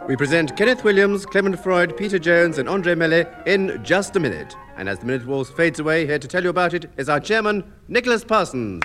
We present Kenneth Williams, Clement Freud, Peter Jones and Andre Melly in Just a Minute. And as the minute waltz fades away, here to tell you about it is our chairman, Nicholas Parsons.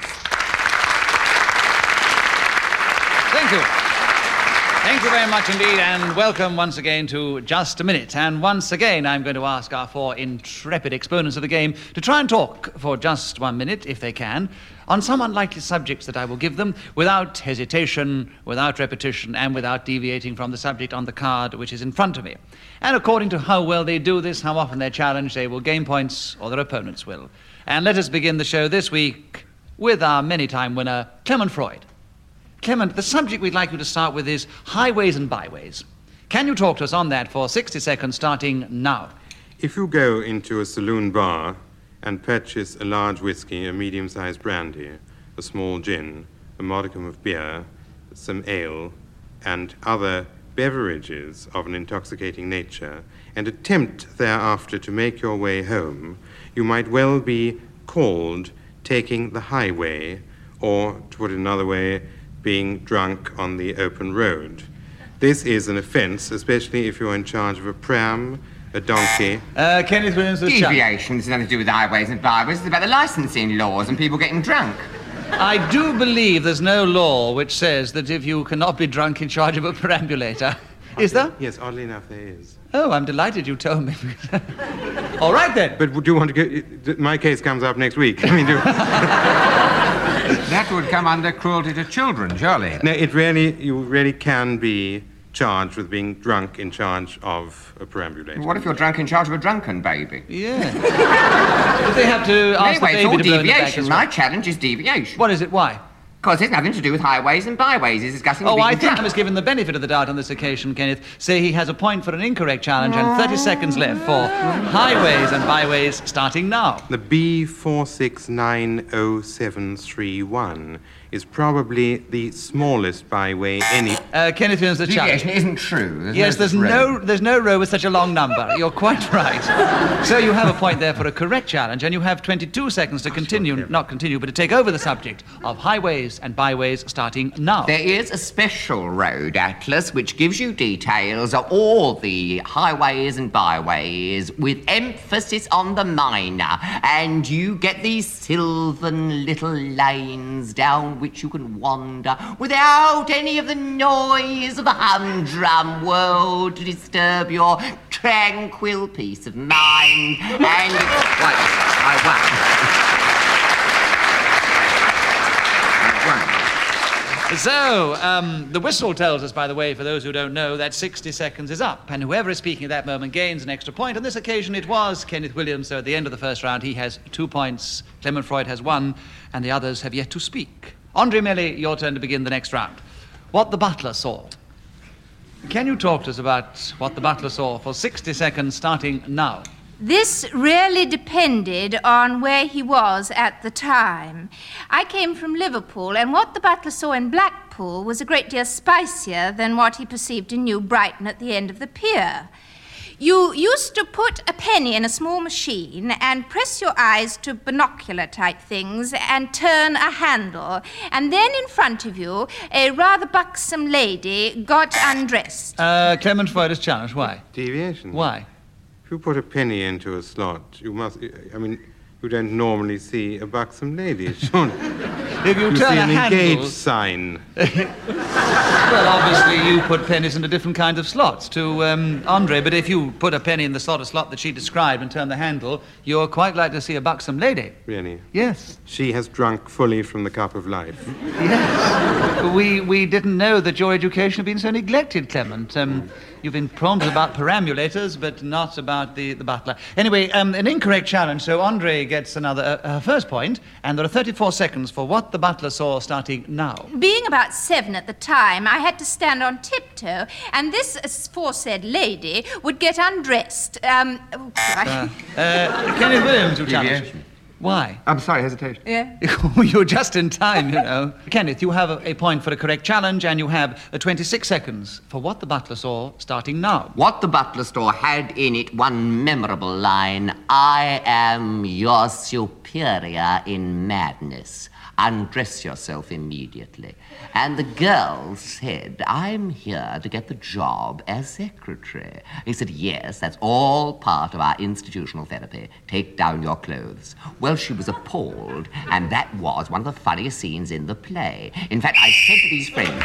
Thank you. Thank you very much indeed, and welcome once again to Just a Minute. And once again, I'm going to ask our four intrepid exponents of the game to try and talk for just 1 minute, if they can, on some unlikely subjects that I will give them without hesitation, without repetition, and without deviating from the subject on the card which is in front of me. And according to how well they do this, how often they're challenged, they will gain points, or their opponents will. And let us begin the show this week with our many-time winner, Clement Freud. Clement, the subject we'd like you to start with is highways and byways. Can you talk to us on that for 60 seconds starting now? If you go into a saloon bar and purchase a large whiskey, a medium-sized brandy, a small gin, a modicum of beer, some ale, and other beverages of an intoxicating nature, and attempt thereafter to make your way home, you might well be called taking the highway, or, to put it another way, being drunk on the open road. This is an offence, especially if you're in charge of a pram, a donkey. Kenneth Williams was Deviation has nothing to do with highways and byways. It's about the licensing laws and people getting drunk. I do believe there's no law which says that if you cannot be drunk in charge of a perambulator. Is there? Yes, oddly enough, there is. Oh, I'm delighted you told me. All right, then. But do you want to go... My case comes up next week. I mean, That would come under cruelty to children, surely. No, you really can be charged with being drunk in charge of a perambulator. What if you're drunk in charge of a drunken baby? Yeah. But they have to ask Anyway, the it's all baby to blow in the back deviation. as well. My challenge is deviation. What is it? Why? Because it's nothing to do with highways and byways. It's discussing Oh, being I think drunk. I was given the benefit of the doubt on this occasion, Kenneth. Say he has a point for an incorrect challenge and 30 seconds left for highways and byways starting now. The B469071 is probably the smallest byway any... Kenneth Williams, the challenge. Deviation isn't true. Yes, there's road. no row with such a long number. You're quite right. So you have a point there for a correct challenge, and you have 22 seconds to continue, not continue, but to take over the subject of highways and byways starting now. There is a special road atlas which gives you details of all the highways and byways with emphasis on the minor, and you get these sylvan little lanes down which you can wander without any of the noise of the humdrum world to disturb your tranquil peace of mind. And I won. So, the whistle tells us, by the way, for those who don't know, that 60 seconds is up, and whoever is speaking at that moment gains an extra point. On this occasion, it was Kenneth Williams, so at the end of the first round, he has 2 points, Clement Freud has 1, and the others have yet to speak. Andre Melly, your turn to begin the next round. What the butler saw. Can you talk to us about what the butler saw for 60 seconds starting now? This really depended on where he was at the time. I came from Liverpool, and what the butler saw in Blackpool was a great deal spicier than what he perceived in New Brighton at the end of the pier. You used to put a penny in a small machine and press your eyes to binocular-type things and turn a handle. And then in front of you, a rather buxom lady got undressed. Clement Freud is challenged. Why? Deviation. Why? If you put a penny into a slot, you must... I mean, you don't normally see a buxom lady, surely. If you You turn see a an handle... engaged sign. Well, obviously, you put pennies into different kinds of slots to Andre, but if you put a penny in the sort of slot that she described and turn the handle, you're quite likely to see a buxom lady. Really? Yes. She has drunk fully from the cup of life. Yes. We didn't know that your education had been so neglected, Clement. You've been prompt about perambulators, but not about the butler. Anyway, an incorrect challenge, so Andre gets another first point, and there are 34 seconds for what the butler saw starting now. Being about 7 at the time, I had to stand on tiptoe, and this aforesaid lady would get undressed. Kenneth Williams, you challenge. Deviation. Why? I'm sorry, hesitation. Yeah. You're just in time, you know. Kenneth, you have a point for a correct challenge, and you have 26 seconds for what the butler saw starting now. What the butler store had in it one memorable line: I am your superior in madness. Undress yourself immediately. And the girl said, I'm here to get the job as secretary. He said, yes, that's all part of our institutional therapy. Take down your clothes. Well, she was appalled, and that was one of the funniest scenes in the play. In fact, I said to these friends...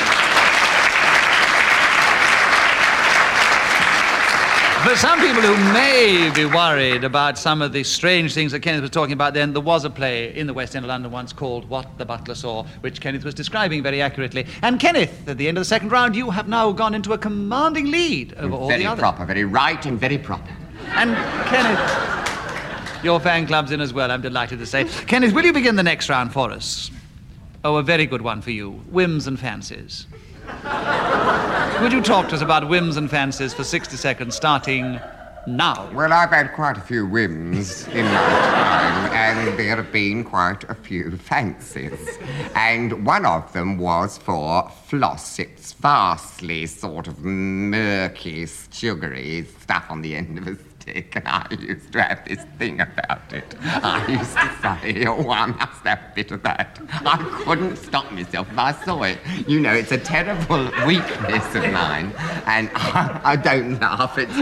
For some people who may be worried about some of the strange things that Kenneth was talking about then, there was a play in the West End of London once called What the Butler Saw, which Kenneth was describing very accurately. And Kenneth, at the end of the second round, you have now gone into a commanding lead over all the others. Very proper, very right and very proper. And Kenneth, your fan club's in as well, I'm delighted to say. Kenneth, will you begin the next round for us? Oh, a very good one for you. Whims and fancies. Would you talk to us about whims and fancies for 60 seconds, starting now? Well, I've had quite a few whims in my time, and there have been quite a few fancies. And one of them was for floss. It's vastly sort of murky, sugary stuff on the end of a stick, and I used to have this thing about it. I used to say, oh, I must have a bit of that. I couldn't stop myself if I saw it. You know, it's a terrible weakness of mine, and I don't laugh, it's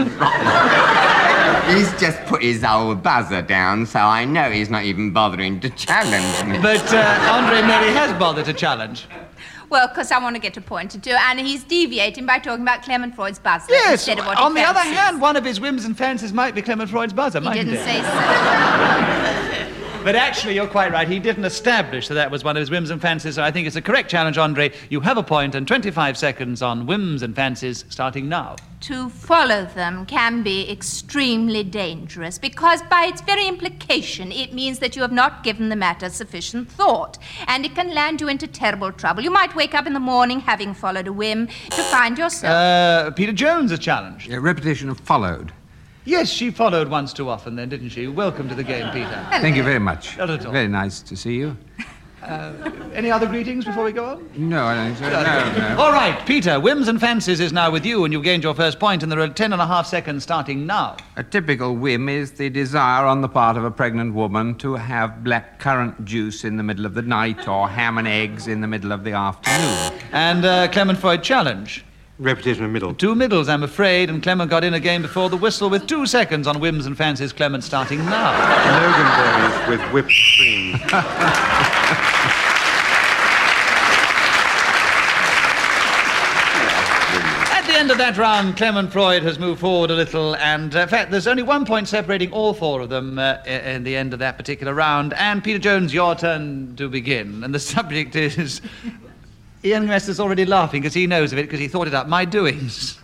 wrong. He's just put his old buzzer down, so I know he's not even bothering to challenge me. But Andre Mary has bothered to challenge. Well, because I want to get a point to do, and he's deviating by talking about Clement Freud's buzzer Yes, instead of what he on the other fancies. hand, one of his whims and fancies might be Clement Freud's buzzer, He mightn't didn't it? say so. But actually, you're quite right. He didn't establish that was one of his whims and fancies, so I think it's a correct challenge, Andre. You have a point and 25 seconds on whims and fancies, starting now. To follow them can be extremely dangerous because by its very implication it means that you have not given the matter sufficient thought, and it can land you into terrible trouble. You might wake up in the morning having followed a whim to find yourself... Peter Jones has challenged. Repetition of followed. Yes, she followed once too often then, didn't she? Welcome to the game, Peter. Thank you very much. Not at all. Very nice to see you. Any other greetings before we go on? No, I don't think so. No. All right, Peter, whims and fancies is now with you, and you've gained your first point, and there are 10.5 seconds starting now. A typical whim is the desire on the part of a pregnant woman to have black currant juice in the middle of the night or ham and eggs in the middle of the afternoon. And Clement Freud challenge. Repetition of middle. 2 middles, I'm afraid, and Clement got in again before the whistle with 2 seconds on whims and fancies. Clement starting now. Loganberries with whipped cream. At the end of that round, Clement Freud has moved forward a little, and in fact, there's only 1 point separating all 4 of them in the end of that particular round. And Peter Jones, your turn to begin, and the subject is... Ian West is already laughing because he knows of it because he thought it up. My doings.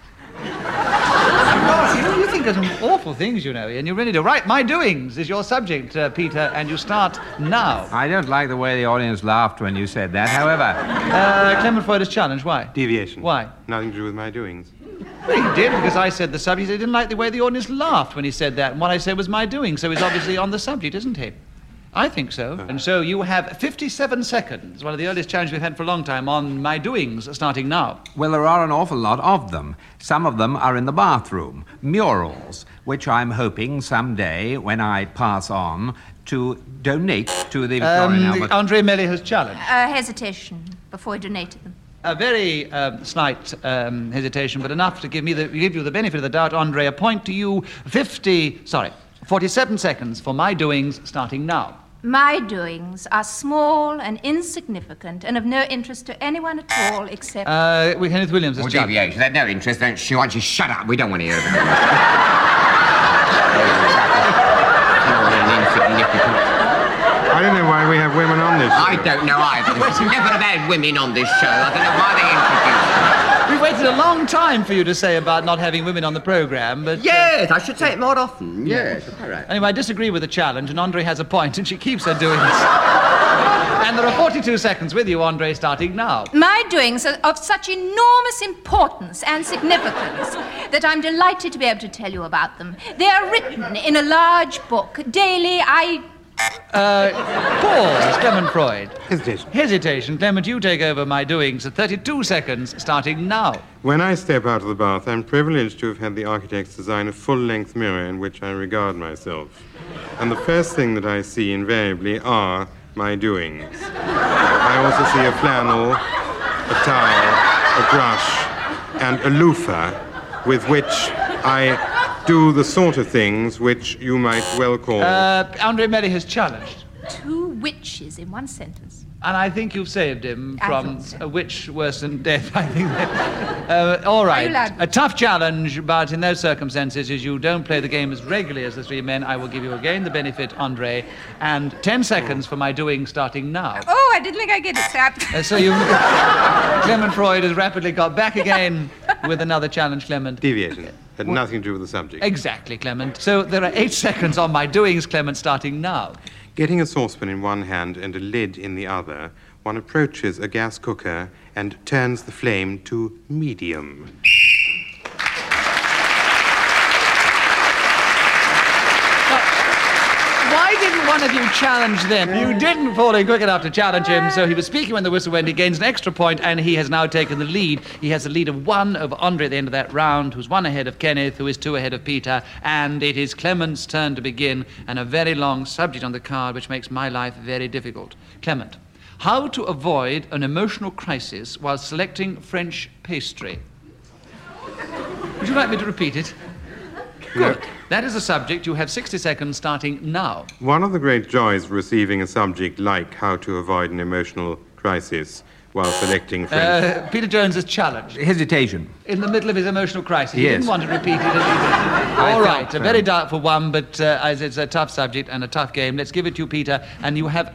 You think of some awful things, you know, Ian. You're ready to write. My doings is your subject, Peter, and you start now. I don't like the way the audience laughed when you said that. However, Clement Freud is challenged. Why? Deviation. Why? Nothing to do with my doings. Well, he did, because I said the subject. He didn't like the way the audience laughed when he said that, and what I said was my doings, so he's obviously on the subject, isn't he? I think so. And so you have 57 seconds, one of the earliest challenges we've had for a long time, on my doings, starting now. well, there are an awful lot of them. Some of them are in the bathroom. Murals, which I'm hoping someday, when I pass on, to donate to the Victorian Albert... Andre Melly has challenged. Hesitation before he donated them. A very slight hesitation, but enough to give you the benefit of the doubt, Andre. A point to you, 47 seconds for my doings, starting now. My doings are small and insignificant and of no interest to anyone at all except... Kenneth Williams has Well, challenged. deviation, that's no interest. Don't she wants you shut up. We don't want to hear about it. Small and insignificant. I don't know why we have women on this show. I don't know either. We've never have had women on this show. I don't know why they introduced them. We've waited a long time for you to say about not having women on the programme, but... Yes, I should say it more often. Yes, all right. Anyway, I disagree with the challenge, and Andre has a point, and she keeps her doings. And there are 42 seconds with you, Andre, starting now. My doings are of such enormous importance and significance that I'm delighted to be able to tell you about them. They are written in a large book. Daily, Pause, Clement Freud. Hesitation. Hesitation. Clement, you take over my doings at 32 seconds, starting now. When I step out of the bath, I'm privileged to have had the architects design a full-length mirror in which I regard myself. And the first thing that I see invariably are my doings. I also see a flannel, a towel, a brush, and a loofah with which I do the sort of things which you might well call... Andre Melly has challenged. 2 witches in one sentence. And I think you've saved him I from thought so. a witch worse than death, I think. All right. allowed? A tough challenge, but in those circumstances, as you don't play the game as regularly as the 3 men, I will give you again the benefit, Andre, and 10 seconds for my doing starting now. Oh, I didn't think I'd get it, sir. So you... Clement Freud has rapidly got back again with another challenge, Clement. Deviation. Had nothing to do with the subject. Exactly, Clement. So there are 8 seconds on my doings, Clement, starting now. Getting a saucepan in one hand and a lid in the other, one approaches a gas cooker and turns the flame to medium. Why didn't one of you challenge them? You didn't fall in quick enough to challenge him, so he was speaking when the whistle went. He gains an extra point, and he has now taken the lead. He has a lead of 1 over Andre at the end of that round, who's 1 ahead of Kenneth, who is 2 ahead of Peter, and it is Clement's turn to begin, and a very long subject on the card, which makes my life very difficult. Clement, how to avoid an emotional crisis while selecting French pastry. Would you like me to repeat it? Good. That is a subject. You have 60 seconds starting now. One of the great joys of receiving a subject like how to avoid an emotional crisis while selecting French... Peter Jones is challenged. Hesitation. In the middle of his emotional crisis. He Yes. didn't want to repeat it. All right, a very doubtful one, but as it's a tough subject and a tough game, let's give it to you, Peter. And you have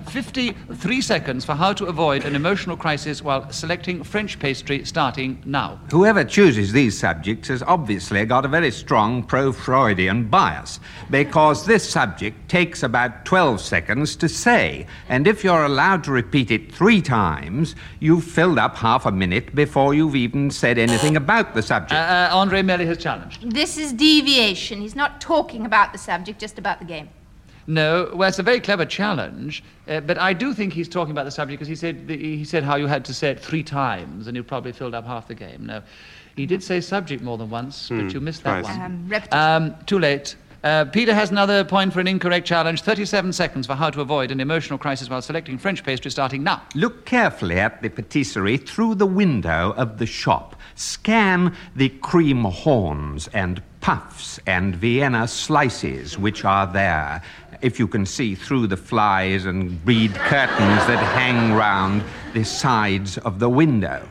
53 seconds for how to avoid an emotional crisis while selecting French pastry starting now. Whoever chooses these subjects has obviously got a very strong pro-Freudian bias, because this subject takes about 12 seconds to say, and if you're allowed to repeat it 3 times, you've filled up half a minute before you've even said anything about the subject. Andre Melly has challenged. This is deviation. He's not talking about the subject, just about the game. No, well, it's a very clever challenge, but I do think he's talking about the subject because he said how you had to say it 3 times and you probably filled up half the game. No, he did say subject more than once, but you missed that twice. one. Repetition. Too late. Peter has another point for an incorrect challenge. 37 seconds for how to avoid an emotional crisis while selecting French pastry starting now. Look carefully at the patisserie through the window of the shop. Scan the cream horns and puffs and Vienna slices which are there. If you can see through the flies and bead curtains that hang round the sides of the window.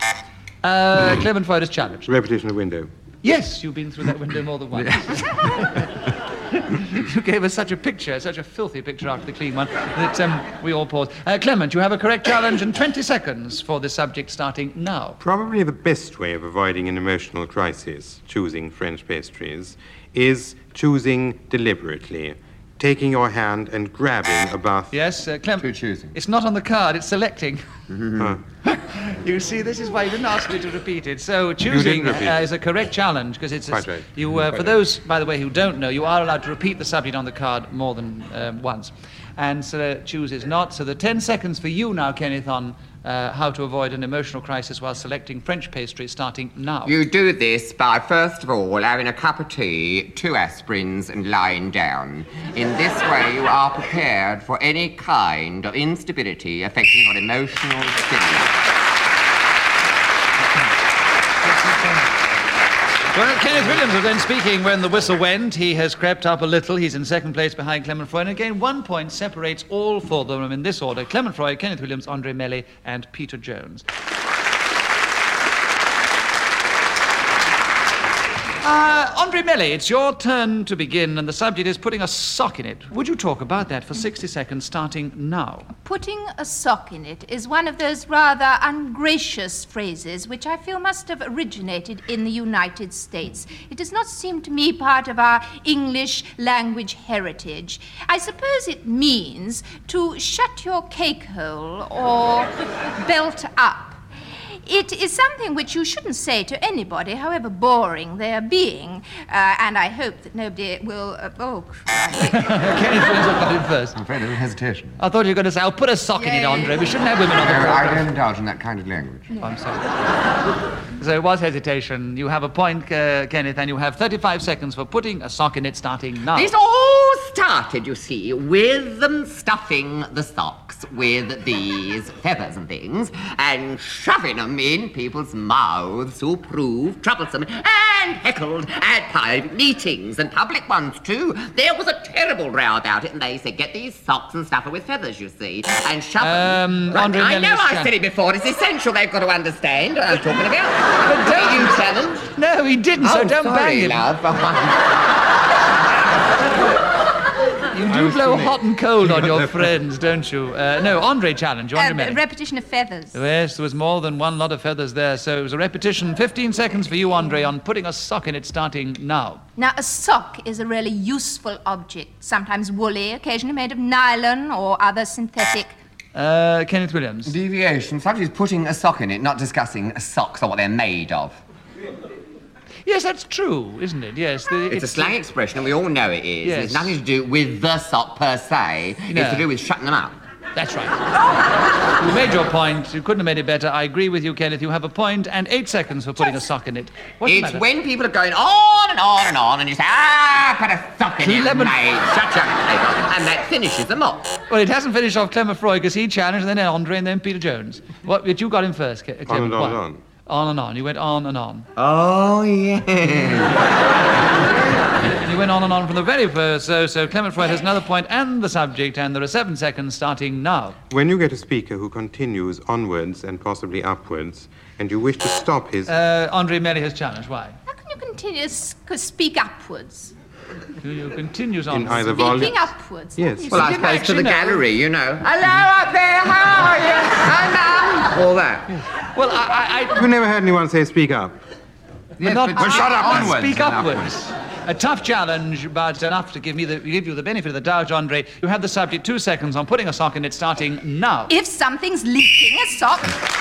Clement Freud is challenged. Repetition of window. Yes, you've been through that window more than once. You gave us such a picture, such a filthy picture after the clean one, that we all paused. Clement, you have a correct challenge and 20 seconds for the subject starting now. Probably the best way of avoiding an emotional crisis, choosing French pastries, is choosing deliberately, taking your hand and grabbing a bath. Yes, Clement. To choosing. It's not on the card, it's selecting. You see, this is why you didn't ask me to repeat it. So choosing repeat. is a correct challenge because it's Quite right. you. For those, by the way, who don't know, you are allowed to repeat the subject on the card more than once, and so choose is not. So the 10 seconds for you now, Kenneth, on how to avoid an emotional crisis while selecting French pastry starting now. You do this by, first of all, having a cup of tea, 2 aspirins, and lying down. In this way, you are prepared for any kind of instability affecting your emotional stimulus. Well, Kenneth Williams was then speaking when the whistle went. He has crept up a little. He's in second place behind Clement Freud. And again, 1 point separates all 4 of them in this order. Clement Freud, Kenneth Williams, Andre Melly, and Peter Jones. Andre Melly, it's your turn to begin, and the subject is putting a sock in it. Would you talk about that for 60 seconds, starting now? Putting a sock in it is one of those rather ungracious phrases which I feel must have originated in the United States. It does not seem to me part of our English language heritage. I suppose it means to shut your cake hole or belt up. It is something which you shouldn't say to anybody, however boring they are being, and I hope that nobody will... oh, crikey. Kenneth Williams will got in first. I'm afraid of hesitation. I thought you were going to say, I'll put a sock in it, Andre. We shouldn't have women on the No, program. I don't indulge in that kind of language. Oh, I'm sorry. So it was hesitation. You have a point, Kenneth, and you have 35 seconds for putting a sock in it starting now. This all started, you see, with them stuffing the socks. with these feathers and things and shoving them in people's mouths who prove troublesome and heckled at private meetings and public ones too. There was a terrible row about it, and they said, get these socks and stuff with feathers, you see, and shove them. Andre I know Mellis I said it before. It's essential. They've got to understand what I'm talking about. But don't you challenge? No, he didn't, so don't bang him. Love. You do blow hot and cold on your friends, don't you? No, Andre challenge. Andre Mellis. Repetition of feathers. Yes, there was more than one lot of feathers there, so it was a repetition. 15 seconds for you, Andre, on putting a sock in it starting now. Now, a sock is a really useful object, sometimes woolly, occasionally made of nylon or other synthetic. Kenneth Williams. Deviation. Somebody's putting a sock in it, not discussing socks or what they're made of. Yes, that's true, isn't it? Yes. It's a slang expression, and we all know it is. Yes. It's nothing to do with the sock per se. No. It's to do with shutting them up. That's right. You made your point. You couldn't have made it better. I agree with you, Kenneth. You have a point and 8 seconds for putting a sock in it. What's the It's matter? when people are going on and on and on, and you say, put a sock in it, Clement- mate. Shut up. And that finishes them off. Well, it hasn't finished off Clement Freud because he challenged, and then Andre, and then Peter Jones. But you got him first, Clement. On and on Why? and on. On and on. You went on and on. Oh, yeah. You went on and on from the very first. So Clement Freud has another point and the subject, and there are 7 seconds starting now. When you get a speaker who continues onwards and possibly upwards, and you wish to stop his... Andre Mellis has challenged. Why? How can you continue to speak upwards? You continues on. In either Speaking volume. upwards. Yes. Well, I didn't suppose to actually the know. gallery, you know. Hello up there, how are you? Hello. All that. Well, I You never heard anyone say speak up? but not but shut up not onwards speak and upwards. A tough challenge, but enough to give you the benefit of the doubt, Andre. You have the subject 2 seconds on putting a sock in it starting now. If something's leaking a sock,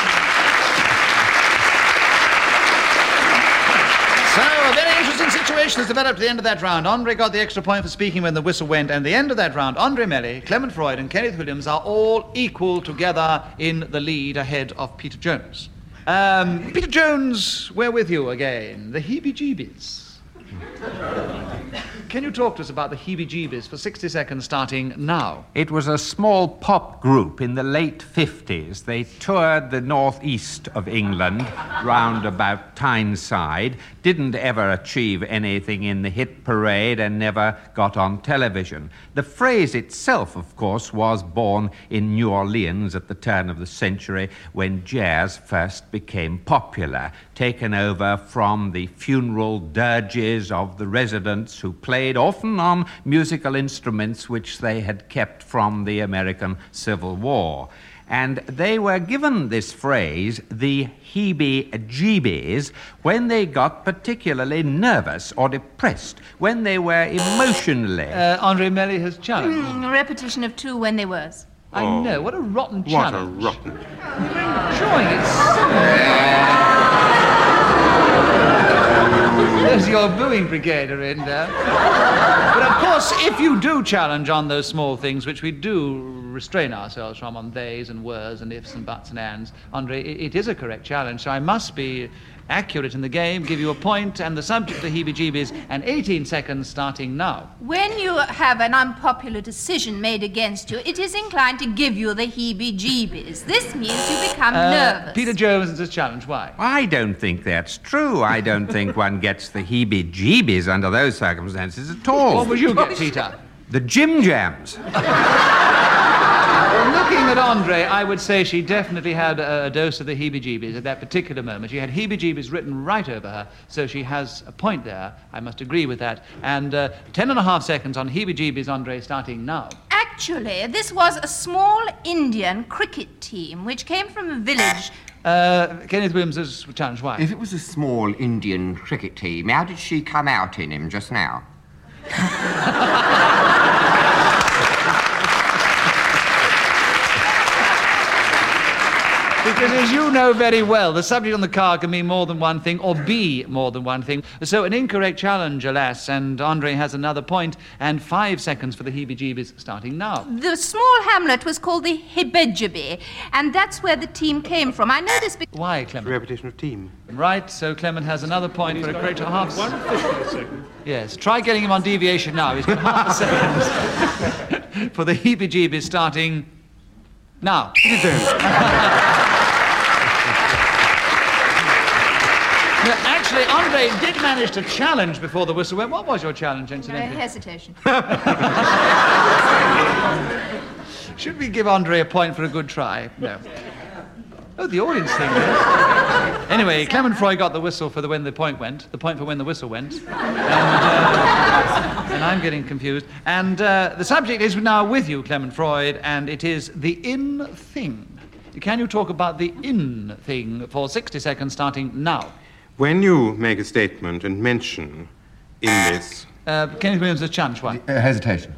So, a very interesting situation has developed at the end of that round. Andre got the extra point for speaking when the whistle went, and the end of that round, Andre Mellis, Clement Freud, and Kenneth Williams are all equal together in the lead ahead of Peter Jones. Peter Jones, we're with you again. The heebie-jeebies. Can you talk to us about the heebie-jeebies for 60 seconds starting now? It was a small pop group in the late 50s. They toured the northeast of England, round about Tyneside, didn't ever achieve anything in the hit parade and never got on television. The phrase itself, of course, was born in New Orleans at the turn of the century when jazz first became popular, taken over from the funeral dirges of the residents who played often on musical instruments which they had kept from the American Civil War. And they were given this phrase, the heebie-jeebies, when they got particularly nervous or depressed, when they were emotionally... Andre Mellis has challenged. a repetition of 2 when they was. I know, what a rotten What a challenge. rotten... Enjoying it. There's your booing brigade are in there. But of course, if you do challenge on those small things, which we do restrain ourselves from on theys and weres and ifs and buts and ands, Andre, it is a correct challenge, so I must be accurate in the game, give you a point, and the subject of heebie-jeebies, and 18 seconds starting now. When you have an unpopular decision made against you, it is inclined to give you the heebie-jeebies. This means you become nervous. Peter Jones is this challenge. Why? I don't think that's true. I don't think one gets the heebie-jeebies under those circumstances at all. What would you get, Peter? The Jim Jams. Looking at Andre, I would say she definitely had a dose of the heebie-jeebies at that particular moment. She had heebie-jeebies written right over her, so she has a point there. I must agree with that. And 10.5 seconds on heebie-jeebies, Andre, starting now. Actually, this was a small Indian cricket team which came from a village. Kenneth Williams has challenged. Why? If it was a small Indian cricket team, how did she come out in him just now? Because as you know very well, the subject on the card can mean more than one thing or be more than one thing. So an incorrect challenge, alas, and Andre has another point and 5 seconds for the heebie-jeebies starting now. The small hamlet was called the Hebejibi, and that's where the team came from. I know this because... Why, Clement? Repetition of team. Right, so Clement has another point for a correct half. 1/50 a second. Yes, try getting him on deviation now. He's got half a second for the heebie-jeebies starting Now. Peter Jones. No, actually, Andre did manage to challenge before the whistle went. What was your challenge, incidentally? Hesitation. Should we give Andre a point for a good try? No. Oh, the audience thing. Anyway, Clement Freud got the whistle for when the point went, the point for when the whistle went. And I'm getting confused. And the subject is now with you, Clement Freud, and it is the in thing. Can you talk about the in thing for 60 seconds starting now? When you make a statement and mention in this... Kenneth Williams, the challenge one. Hesitation.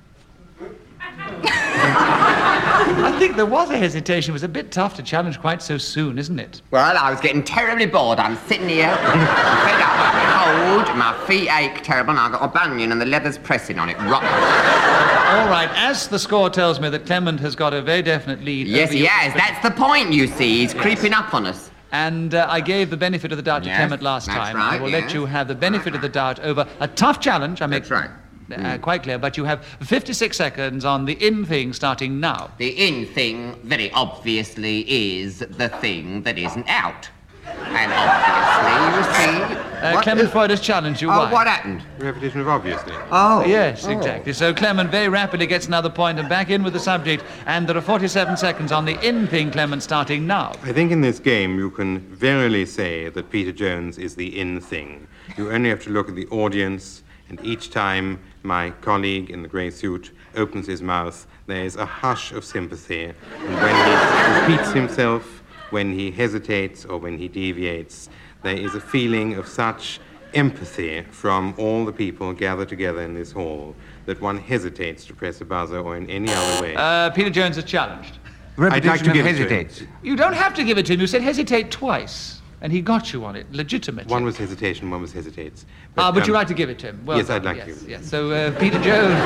I think there was a hesitation. It was a bit tough to challenge quite so soon, isn't it? Well, I was getting terribly bored. I'm sitting here, fed up, cold, my feet ache terrible, and I've got a bunion and the leather's pressing on it. Rotten. All right, as the score tells me that Clement has got a very definite lead. Yes, he has. That's the point, you see. He's creeping up on us. And I gave the benefit of the doubt to Yes, Clement last that's time. right, I will yes. let you have the benefit of the doubt over a tough challenge. I make That's right. quite clear, but you have 56 seconds on the in thing starting now. The in thing, very obviously, is the thing that isn't out. And obviously, you see... Clement Freud has challenged you. Why? What happened? Repetition of obviously. Oh. Yes, exactly. So Clement very rapidly gets another point and back in with the subject, and there are 47 seconds on the in thing, Clement, starting now. I think in this game you can verily say that Peter Jones is the in thing. You only have to look at the audience, and each time my colleague in the grey suit opens his mouth, there is a hush of sympathy. And when he repeats himself, when he hesitates or when he deviates, there is a feeling of such empathy from all the people gathered together in this hall that one hesitates to press a buzzer or in any other way. Peter Jones is challenged. I'd like to give it to him. hesitate. You don't have to give it to him. You said hesitate twice, and he got you on it, legitimately. One was hesitation, one was hesitates. But you'd like to give it to him. Well yes, done. I'd like yes, to. Yes. So Peter Jones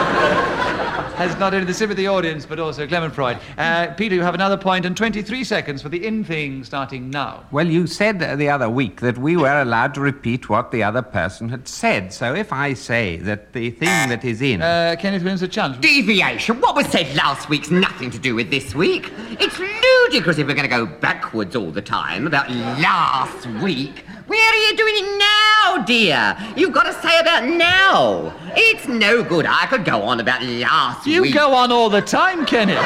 has not only the sympathy of the audience, but also Clement Freud. Peter, you have another point and 23 seconds for the in thing starting now. Well, you said the other week that we were allowed to repeat what the other person had said. So if I say that the thing that is in... Kenneth wins the challenge. Deviation. What was said last week's nothing to do with this week. It's ludicrous if we're going to go backwards all the time about last week. Where are you doing it now, dear? You've got to say about now. It's no good. I could go on about last You week. go on all the time, Kenneth.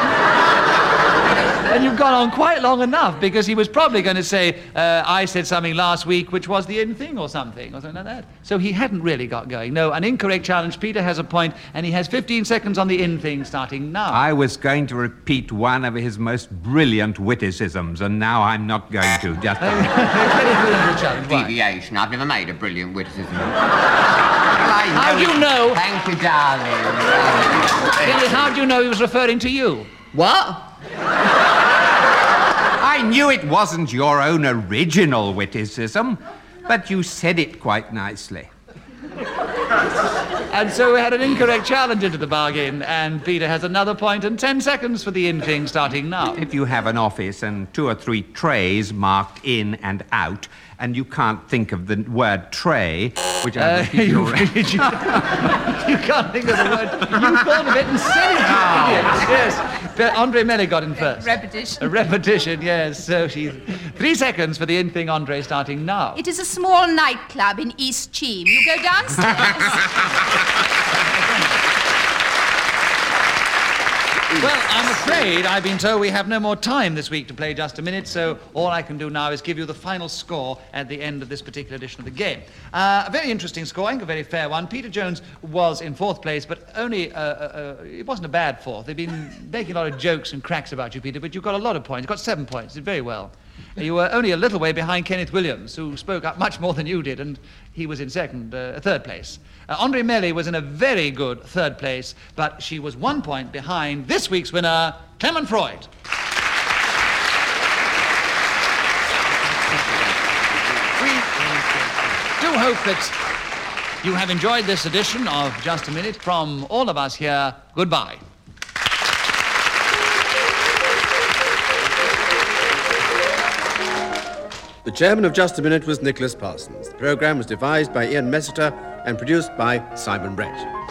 And you've gone on quite long enough, because he was probably going to say, I said something last week which was the in thing or something like that. So he hadn't really got going. No, an incorrect challenge. Peter has a point, and he has 15 seconds on the in thing starting now. I was going to repeat one of his most brilliant witticisms, and now I'm not going to. Just... Kenneth wins the challenge. Why? Deviation. I've never made a brilliant witticism. How do you know? Thank you, darling. Kenneth, how do you know he was referring to you? What? I knew it wasn't your own original witticism, but you said it quite nicely. And so we had an incorrect challenge into the bargain, and Peter has another point and 10 seconds for the in thing starting now. If you have an office and 2 or 3 trays marked in and out, and you can't think of the word tray, which I repeat you already. can't think of the word. You thought of it and said it, you idiots. Yes. But Andre Melly got in first. Repetition. A repetition, yes. So she's 3 seconds for the in thing, Andre, starting now. It is a small nightclub in East Cheam. You go downstairs. Well, I'm afraid I've been told we have no more time this week to play Just a Minute, so all I can do now is give you the final score at the end of this particular edition of the game. A very interesting score, I think a very fair one. Peter Jones was in 4th place, but only, it wasn't a bad 4th. They've been making a lot of jokes and cracks about you, Peter, but you got a lot of points. You got 7 points, did very well. You were only a little way behind Kenneth Williams, who spoke up much more than you did, and he was in 3rd place. Andre Melly was in a very good 3rd place, but she was 1 point behind this week's winner, Clement Freud. We do hope that you have enjoyed this edition of Just a Minute. From all of us here, goodbye. The chairman of Just a Minute was Nicholas Parsons. The programme was devised by Ian Messiter and produced by Simon Brett.